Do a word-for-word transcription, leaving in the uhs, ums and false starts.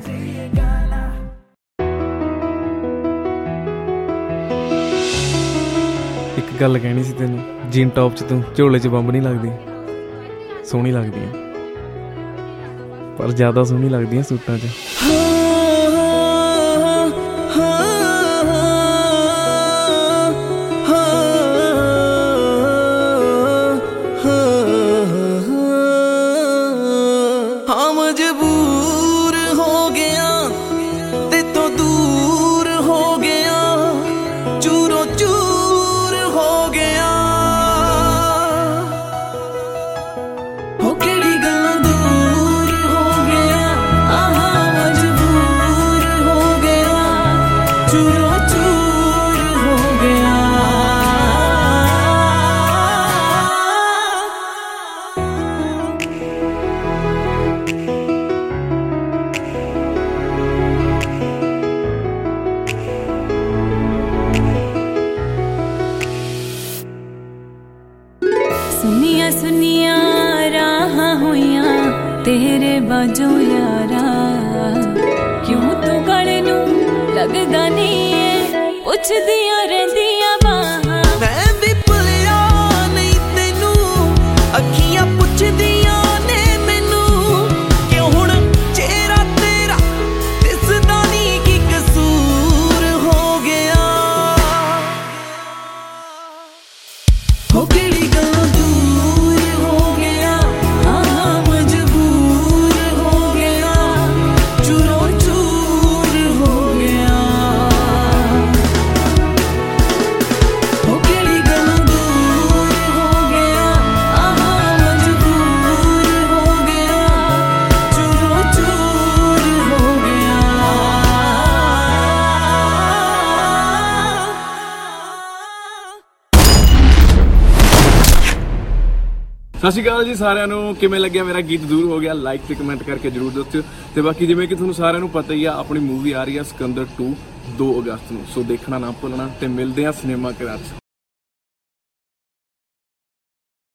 एक गल कहनी सी तेनू, जीन टॉप च तू झोले च बंब नहीं लगदी, सोहनी लगदी है पर ज्यादा सोहनी लगदी है सूटां च। हाँ मजबूर हो गया ते तो दूर हो गया, चूरो चूर हो गया हो केड़ी गल्लां दूर हो गया। आहा मजबूर हो गया, चूरो चूर हो गया। सुनिया सुनिया राह होइया तेरे बाजो यारा, क्यों तू गले नू लगदा नहीं है, पुछदियां रहिंदियां बाहां। मैं भी भुलिया नहीं तेनू, अखियां पुछदियां ने मैनू, क्यों हुण चेहरा तेरा दिसदा नहीं की कसूर हो गया हो केड़ी गल्लां दूर हो गया। आहा मजबूर हो गया, चूरो चूर हो गया हो केड़ी गल्लां दूर हो गया। आहा मजबूर हो गया, चूरो चूर हो गया। सत श्री अकाल जी सारिਆਂ ਨੂੰ, ਕਿਵੇਂ ਲੱਗਿਆ ਮੇਰਾ ਗੀਤ ਦੂਰ ਹੋ ਗਿਆ? ਲਾਈਕ ਤੇ ਕਮੈਂਟ ਕਰਕੇ ਜਰੂਰ ਦੱਸਿਓ। ਤੇ ਬਾਕੀ ਜਿਵੇਂ ਕਿ ਤੁਹਾਨੂੰ ਸਾਰਿਆਂ ਨੂੰ ਪਤਾ ਹੀ ਆ, ਆਪਣੀ ਮੂਵੀ ਆ ਰਹੀ ਆ ਸਿਕੰਦਰ ਟੂ ਦੋ ਅਗਸਤ ਨੂੰ, ਸੋ ਦੇਖਣਾ ਨਾ ਭੁੱਲਣਾ ਤੇ ਮਿਲਦੇ ਆ ਸਿਨੇਮਾ ਘਰਾਂ 'ਚ।